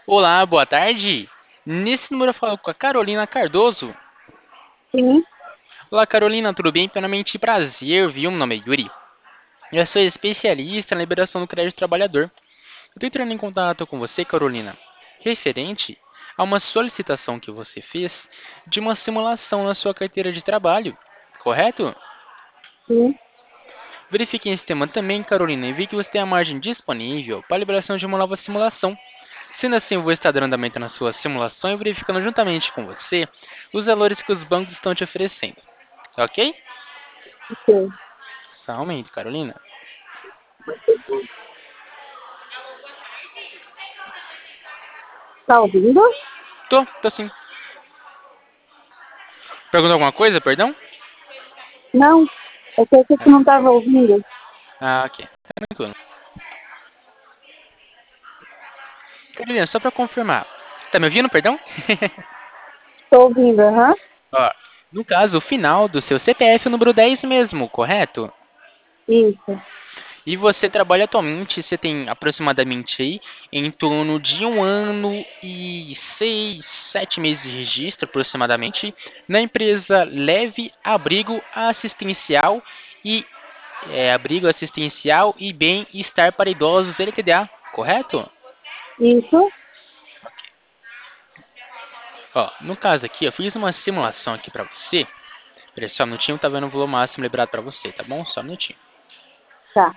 Olá, boa tarde. Nesse número eu falo com a Carolina Cardoso. Sim, Olá, Carolina, tudo bem? Primeiramente, prazer, viu? Meu nome é Yuri. Eu sou especialista na liberação do crédito trabalhador. Eu estou entrando em contato com você, Carolina, referente a uma solicitação que você fez de uma simulação na sua carteira de trabalho, correto? sim. Verifiquei esse tema também, Carolina, e vi que você tem a margem disponível para a liberação de uma nova simulação. Sendo assim, eu vou estar dando andamento na sua simulação e verificando juntamente com você os valores que os bancos estão te oferecendo. Ok? Ok. Só um momento, Carolina. Tá ouvindo? Tô sim. Perguntou alguma coisa, perdão? Não, é que você não estava ouvindo. Ah, ok. Tranquilo. Carolina, só para confirmar. Tá me ouvindo, perdão? Estou ouvindo, aham. Ó, no caso, o final do seu CPF é o número 10 mesmo, correto? Isso, E você trabalha atualmente, você tem aproximadamente aí em torno de 1 ano e 6, 7 meses de registro, aproximadamente, na empresa Leve Abrigo Assistencial e Bem-Estar para Idosos LTDA, correto? isso. Ó, no caso aqui, eu fiz uma simulação aqui para você. Peraí, só um minutinho, tá vendo o valor máximo liberado para você, tá bom? Só um minutinho. Tá.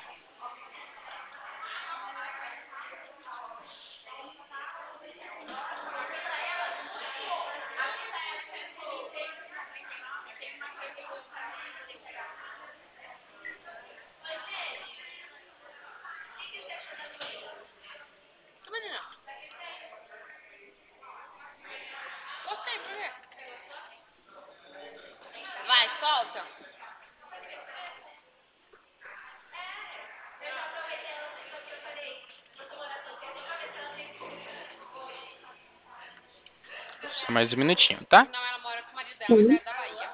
Vai, solta. Só mais um minutinho, tá? Não, ela mora com o marido dela, mas Sim. ela é da Bahia.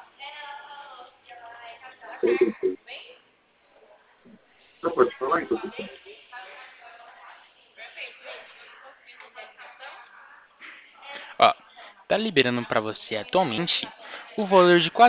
Não pode falar, então. Ó, tá liberando para você atualmente o valor de R$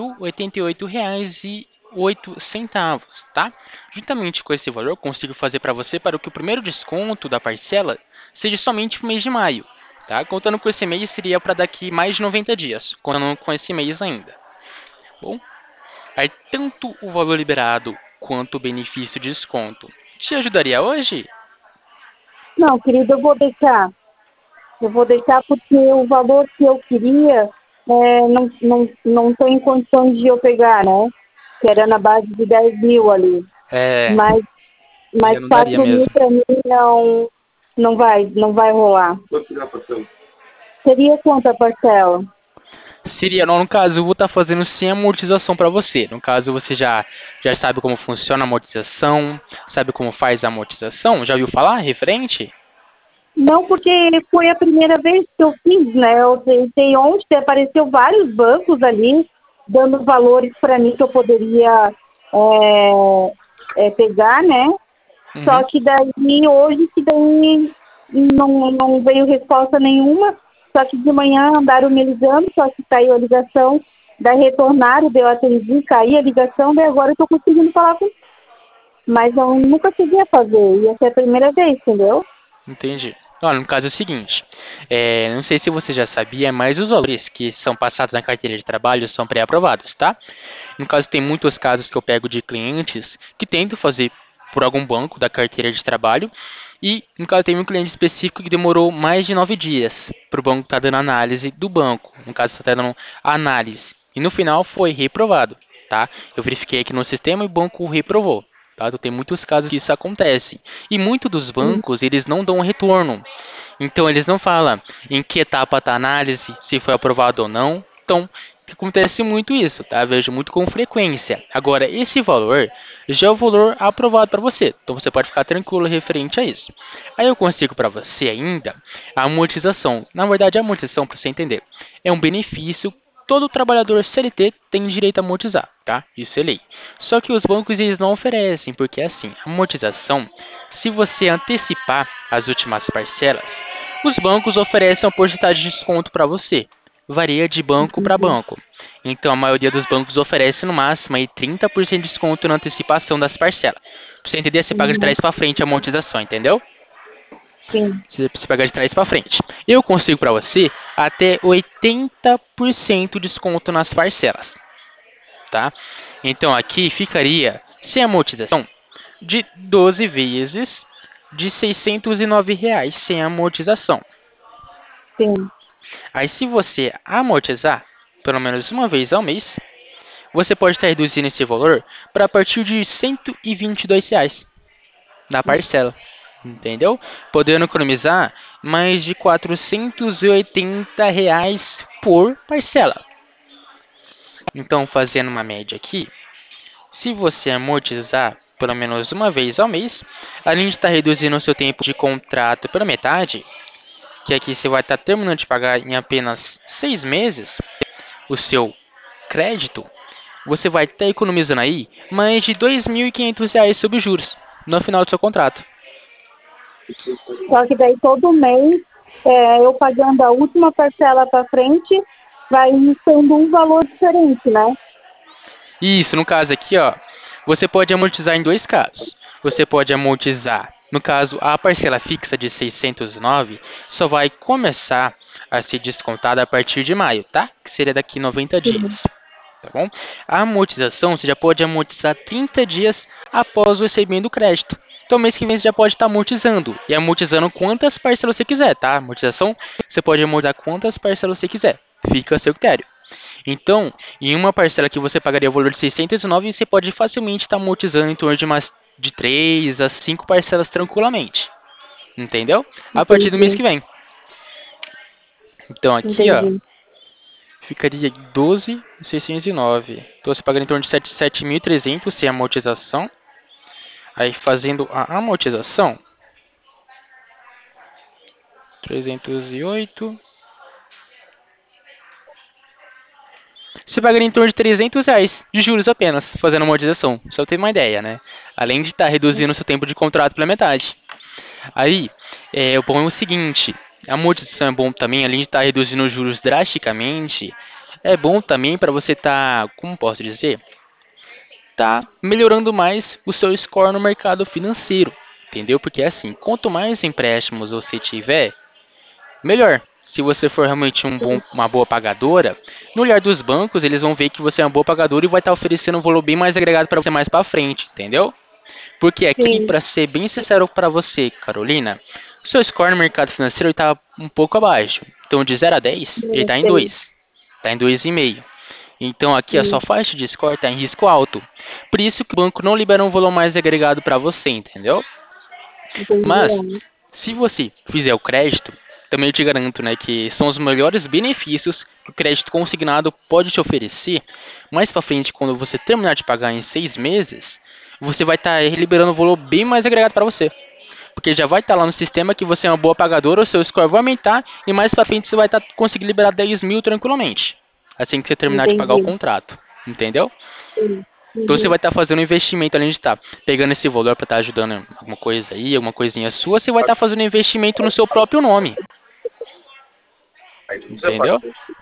4.088,08, tá? Juntamente com esse valor, eu consigo fazer para você para que o primeiro desconto da parcela seja somente para o mês de maio, tá? Contando com esse mês, seria para daqui mais de 90 dias, contando com esse mês ainda. Bom, aí tanto o valor liberado quanto o benefício de desconto te ajudaria hoje? Não, querido, eu vou deixar. Eu vou deixar porque o valor que eu queria não tem condições de eu pegar, né? Que era na base de 10 mil ali. É, Mas, aí mas eu não daria 4 mil mesmo. para mim não vai rolar. Quanto que dá a parcela? Seria quanto a parcela? Seria, no caso, eu vou estar fazendo sem amortização para você. No caso, você já sabe como funciona a amortização, sabe como faz a amortização? Já ouviu falar referente? Não, porque foi a primeira vez que eu fiz, né? Eu tentei ontem, apareceu vários bancos ali, dando valores para mim que eu poderia pegar, né? Só Uhum. que daí, hoje, que daí não veio resposta nenhuma, só que de manhã andaram me ligando, só que caiu a ligação, daí retornaram, deu atendi, caiu a ligação, daí agora eu tô conseguindo falar com. Mas eu nunca cheguei a fazer, ia ser a primeira vez, entendeu? Entendi. Olha, no caso é o seguinte, não sei se você já sabia, mas os valores que são passados na carteira de trabalho são pré-aprovados, tá? No caso, tem muitos casos que eu pego de clientes que tentam fazer por algum banco da carteira de trabalho e, no caso, tem um cliente específico que demorou mais de 9 dias para o banco estar dando análise do banco. No caso, está dando análise. E no final foi reprovado, tá? Eu verifiquei aqui no sistema e o banco reprovou. Tá? Então, tem muitos casos que isso acontece. E muitos dos bancos, eles não dão retorno. Então, eles não falam em que etapa está a análise, se foi aprovado ou não. Então, acontece muito isso, tá? Vejo muito com frequência. Agora, esse valor já é o valor aprovado para você. Então, você pode ficar tranquilo referente a isso. Aí eu consigo para você ainda a amortização. Na verdade, a amortização, para você entender, é um benefício que todo trabalhador CLT tem direito a amortizar, tá? Isso é lei. Só que os bancos eles não oferecem, porque assim, a amortização, se você antecipar as últimas parcelas, os bancos oferecem uma porcentagem de desconto para você. Varia de banco para Entendi. banco. Então, a maioria dos bancos oferece no máximo aí 30% de desconto na antecipação das parcelas. Pra você entender, você paga de Uhum. trás para frente a amortização, entendeu? Sim. Você paga de trás para frente. Eu consigo para você até 80% de desconto nas parcelas, tá? Então, aqui ficaria sem amortização de 12 vezes de R$ 609 reais sem amortização. Sim. Aí, se você amortizar pelo menos uma vez ao mês, você pode estar reduzindo esse valor para a partir de R$ 122 reais na parcela, entendeu? Podendo economizar mais de R$ 480 reais por parcela. Então, fazendo uma média aqui, se você amortizar pelo menos uma vez ao mês, além de estar reduzindo o seu tempo de contrato pela metade, que aqui você vai estar terminando de pagar em apenas 6 meses o seu crédito, você vai estar economizando aí mais de R$ 2.500 reais sobre juros no final do seu contrato. Só que daí todo mês, eu pagando a última parcela para frente, vai sendo um valor diferente, né? Isso, no caso aqui, ó, você pode amortizar em dois casos. Você pode amortizar, no caso, a parcela fixa de 609 só vai começar a ser descontada a partir de maio, tá? Que seria daqui 90 Sim. dias. Tá bom? A amortização você já pode amortizar 30 dias após o recebimento do crédito. Então, mês que vem você já pode estar amortizando. E amortizando quantas parcelas você quiser, tá? Amortização, você pode amortizar quantas parcelas você quiser. Fica a seu critério. Então, em uma parcela que você pagaria o valor de 609, você pode facilmente estar amortizando em torno de 3 a 5 parcelas tranquilamente. Entendeu? A partir do mês Entendi. que vem. Então, aqui, ó, Entendi. ficaria 12.609. Então, você pagaria em torno de 7.300 sem amortização. Aí, fazendo a amortização, 308. Você pagaria em torno de 300 reais de juros apenas, fazendo amortização. Só pra ter uma ideia, né? Além de estar reduzindo o seu tempo de contrato pela metade. Aí, o bom é o seguinte, a amortização é bom também, além de estar reduzindo os juros drasticamente, é bom também para você estar, como posso dizer, tá melhorando mais o seu score no mercado financeiro, entendeu? Porque assim, quanto mais empréstimos você tiver, melhor. Se você for realmente uma boa pagadora, no olhar dos bancos, eles vão ver que você é uma boa pagadora e vai estar oferecendo um valor bem mais agregado para você mais para frente, entendeu? Porque aqui, Sim. para ser bem sincero para você, Carolina, o seu score no mercado financeiro está um pouco abaixo. Então, de 0 a 10, ele Eu está em sei. 2. Está em 2,5. Então, aqui a sua Sim. faixa de score está em risco alto. Por isso que o banco não libera um valor mais agregado para você, entendeu? Mas, Entendi. se você fizer o crédito, também eu te garanto, né, que são os melhores benefícios que o crédito consignado pode te oferecer. Mais para frente, quando você terminar de pagar em 6 meses, você vai estar liberando um valor bem mais agregado para você. Porque já vai estar lá no sistema que você é uma boa pagadora, o seu score vai aumentar e mais para frente você vai estar conseguindo liberar 10 mil tranquilamente. Assim que você terminar de pagar o Entendi. contrato. Entendeu? Sim. Então você Uhum. vai estar fazendo um investimento, além de estar pegando esse valor para estar ajudando em alguma coisa aí, alguma coisinha sua, você vai estar fazendo um investimento no seu próprio nome. Entendeu?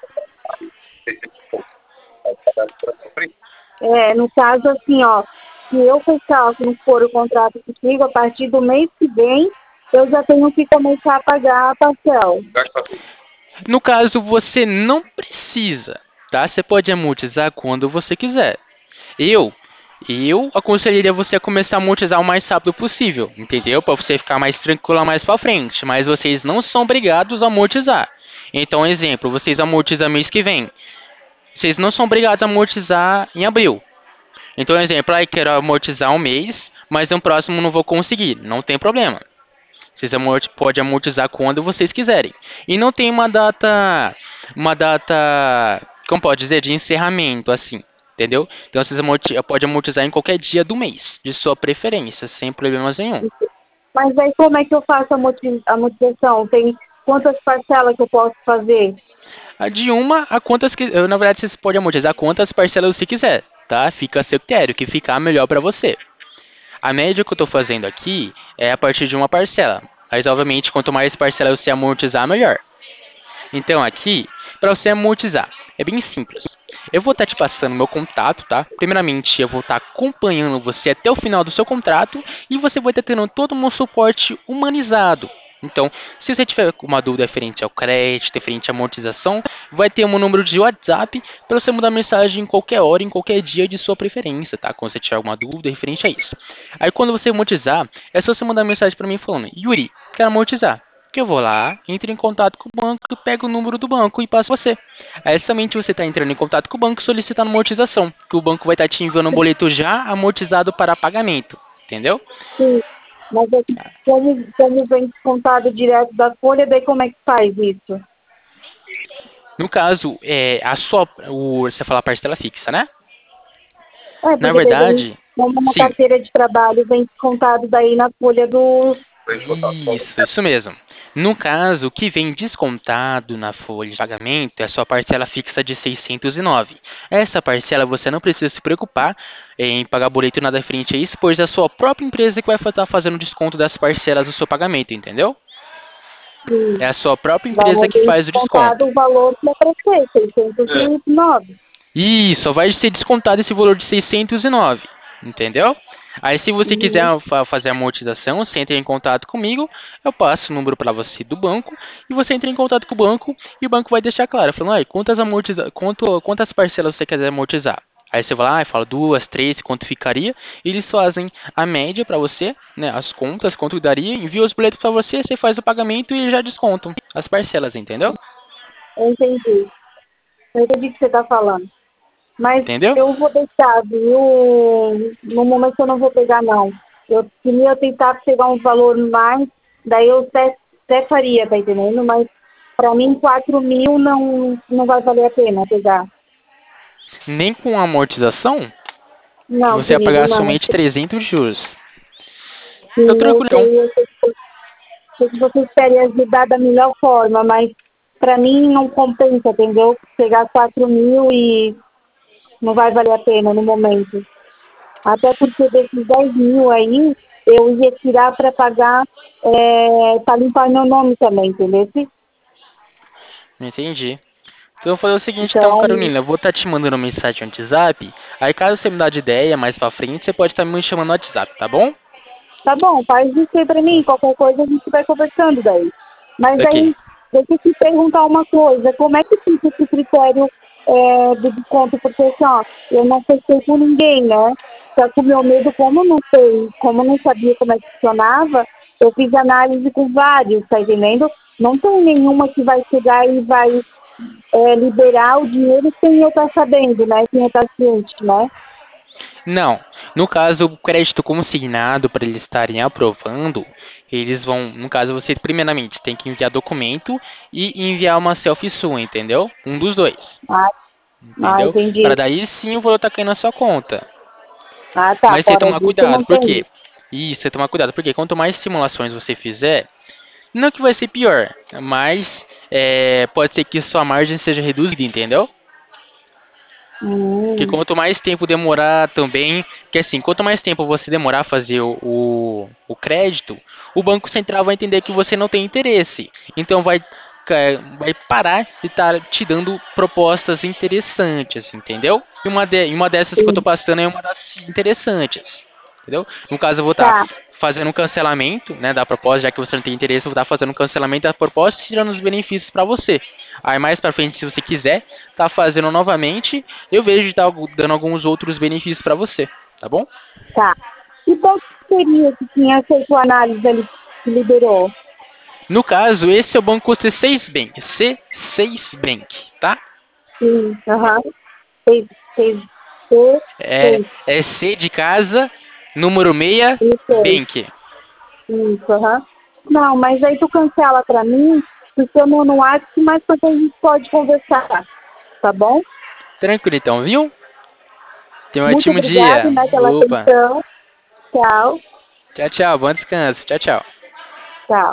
No caso, assim, ó, se eu fechar, se não for o contrato contigo, a partir do mês que vem, eu já tenho que começar a pagar a parcela. No caso, você não precisa, tá? Você pode amortizar quando você quiser. Eu, eu aconselharia você a começar a amortizar o mais rápido possível, entendeu? Para você ficar mais tranquilo mais para frente. Mas vocês não são obrigados a amortizar. Então, exemplo, vocês amortizam mês que vem. Vocês não são obrigados a amortizar em abril. Então, exemplo, aí quero amortizar um mês, mas no próximo não vou conseguir. Não tem problema. Vocês podem amortizar quando vocês quiserem. E não tem uma data, como pode dizer, de encerramento, assim, entendeu? Então vocês podem amortizar em qualquer dia do mês, de sua preferência, sem problemas nenhum. Mas aí como é que eu faço a amortização? Tem quantas parcelas que eu posso fazer? De uma a quantas que, na verdade, vocês podem amortizar quantas parcelas você quiser, tá? Fica a seu critério, que ficar melhor para você. A média que eu estou fazendo aqui é a partir de uma parcela. Mas, obviamente, quanto mais parcela você amortizar, melhor. Então, aqui, para você amortizar, é bem simples. Eu vou estar te passando meu contato, tá? Primeiramente, eu vou estar acompanhando você até o final do seu contrato e você vai estar tendo todo o meu suporte humanizado. Então, se você tiver uma dúvida referente ao crédito, referente à amortização, vai ter um número de WhatsApp para você mandar mensagem em qualquer hora, em qualquer dia de sua preferência, tá? Quando você tiver alguma dúvida referente a isso. Aí, quando você amortizar, é só você mandar mensagem para mim falando: Yuri, quero amortizar. Que eu vou lá, entro em contato com o banco, pego o número do banco e passo você. Aí somente você está entrando em contato com o banco solicitando amortização, que o banco vai estar te enviando um boleto já amortizado para pagamento, entendeu? Sim. Mas é que como vem descontado direto da folha, daí como é que faz isso? No caso, você fala parcela fixa, né? É, Na porque daí vem, verdade, como uma sim. carteira de trabalho, vem descontado daí na folha do... Isso mesmo. No caso, o que vem descontado na folha de pagamento é a sua parcela fixa de 609. Essa parcela você não precisa se preocupar em pagar boleto nada referente a isso, pois é a sua própria empresa que vai estar fazendo desconto das parcelas do seu pagamento, entendeu? Sim. É a sua própria empresa Vai que vir faz o descontado desconto. o valor que é para ser, 609. E só vai ser descontado esse valor de 609, entendeu? Aí se você quiser Uhum. fazer a amortização, você entra em contato comigo, eu passo o número para você do banco e você entra em contato com o banco e o banco vai deixar claro, falando, ai, quantas parcelas você quer amortizar? Aí você vai lá e fala duas, três, quanto ficaria? E eles fazem a média para você, né, as contas, quanto daria, envia os boletos para você, você faz o pagamento e já descontam as parcelas, entendeu? Eu entendi. Eu entendi o que você está falando. Mas Entendeu? eu vou deixar, viu? No momento eu não vou pegar, não. Eu queria tentar pegar um valor mais, daí eu até faria, tá entendendo? Mas para mim 4.000 não vai valer a pena pegar. Nem com amortização, que Não, você ia querido, pagar não. somente 300 de juros. Então, Sim, tranquilo, então. eu sei que vocês querem ajudar da melhor forma, mas para mim não compensa, entendeu? Pegar 4.000 e não vai valer a pena no momento. Até porque desses 10.000 aí, eu ia tirar para pagar, para limpar meu nome também, entendeu? Entendi. Então, eu vou fazer o seguinte, então, Então, Carolina. Eu vou estar te mandando uma mensagem no WhatsApp. Aí, caso você mudar de ideia mais pra frente, você pode estar me chamando no WhatsApp, tá bom? tá bom, faz isso aí para mim, qualquer coisa a gente vai conversando daí. Mas Ok. aí, deixa eu te perguntar uma coisa, como é que fica esse critério do desconto? Porque assim, ó, eu não fechei com ninguém, né? Só que o meu medo, como eu não sei, como eu não sabia como é que funcionava, eu fiz análise com vários, tá entendendo? Não tem nenhuma que vai chegar e vai liberar o dinheiro sem eu estar sabendo, né? Sem eu estar ciente, né? Não. No caso, o crédito consignado, para eles estarem aprovando, eles vão, no caso, você primeiramente tem que enviar documento e enviar uma selfie sua, entendeu? Um dos dois, Ah, entendeu? Para entendi. daí sim o valor tá caindo na sua conta. Ah, tá. Mas você Fora tomar disso, cuidado, não por tem quê? isso. Isso, você tomar cuidado, porque quanto mais simulações você fizer, não que vai ser pior, mas pode ser que sua margem seja reduzida, entendeu? Porque Hum, quanto mais tempo demorar também, que assim, quanto mais tempo você demorar a fazer o crédito, o Banco Central vai entender que você não tem interesse. Então vai parar de estar te dando propostas interessantes, entendeu? E uma dessas que eu tô sim. passando é uma das interessantes. Entendeu? No caso, eu vou estar Tá, fazendo um cancelamento, né, da proposta, já que você não tem interesse, eu vou estar fazendo um cancelamento da proposta e tirando os benefícios para você. Aí mais para frente, se você quiser, tá fazendo novamente, eu vejo de estar dando alguns outros benefícios para você, tá bom? tá. E qual seria que tinha feito a análise ali que liberou? No caso, esse é o banco C6 Bank, C6 Bank, tá? Sim, aham. Fez, fez, fez, É, fez. é C de casa, número 6, Isso, Bank. isso, aham. Não, mas aí tu cancela pra mim, tu chama no WhatsApp, mas quando a gente pode conversar, tá bom? Tranquilo então, viu? Tenha um Muito ótimo obrigada, dia. né, pela Opa. atenção. Tchau. Tchau, tchau. Bom descanso. Tchau, tchau.